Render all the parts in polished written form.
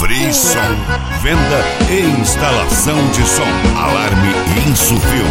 Frisson, venda e instalação de som. Alarme Insufilm.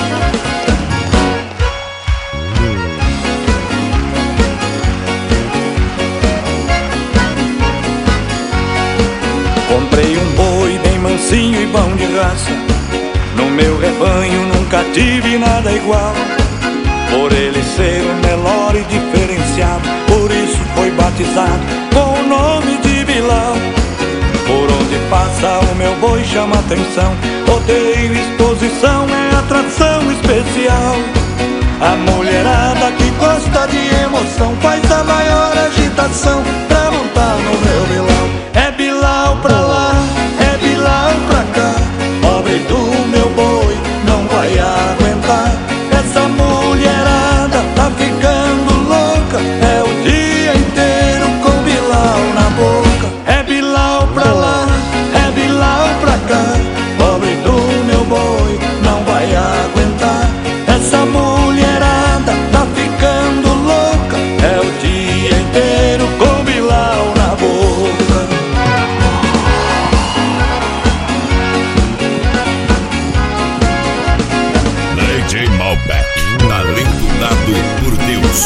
Comprei um boi bem mansinho e bom de raça. No meu rebanho nunca tive nada igual. Por ele ser o menor e diferenciado, por isso foi batizado com o nome de Bilal. Por onde passa o meu boi chama atenção, rodeio, exposição é atração especial. A mulherada que gosta de emoção faz a maior agitação pra montar no meu Bilal. É Bilal pra lá, é Bilal pra cá, pobre do meu boi não vai aguentar. Essa mulherada tá ficando louca, é o dia inteiro com Bilal na boca. É Bilal pra lá, é Bilal pra cá, pobre do meu boi não vai aguentar. Essa mulherada tá ficando louca, é o dia inteiro com Bilal na boca. DJ Malbec, talento dado por Deus.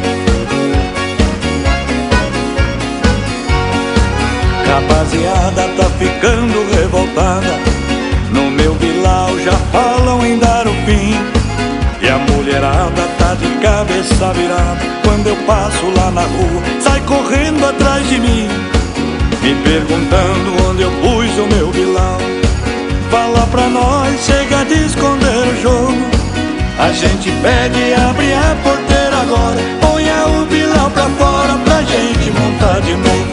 Rapaziada tá ficando revoltada, no meu Bilal já falam em dar o fim. E a mulherada tá de cabeça virada, quando eu passo lá na rua sai correndo atrás de mim, me perguntando onde eu pus o meu Bilal. Fala pra nós, chega de esconder o jogo, a gente pede, abre a porteira agora, ponha o Bilal pra fora pra gente montar de novo.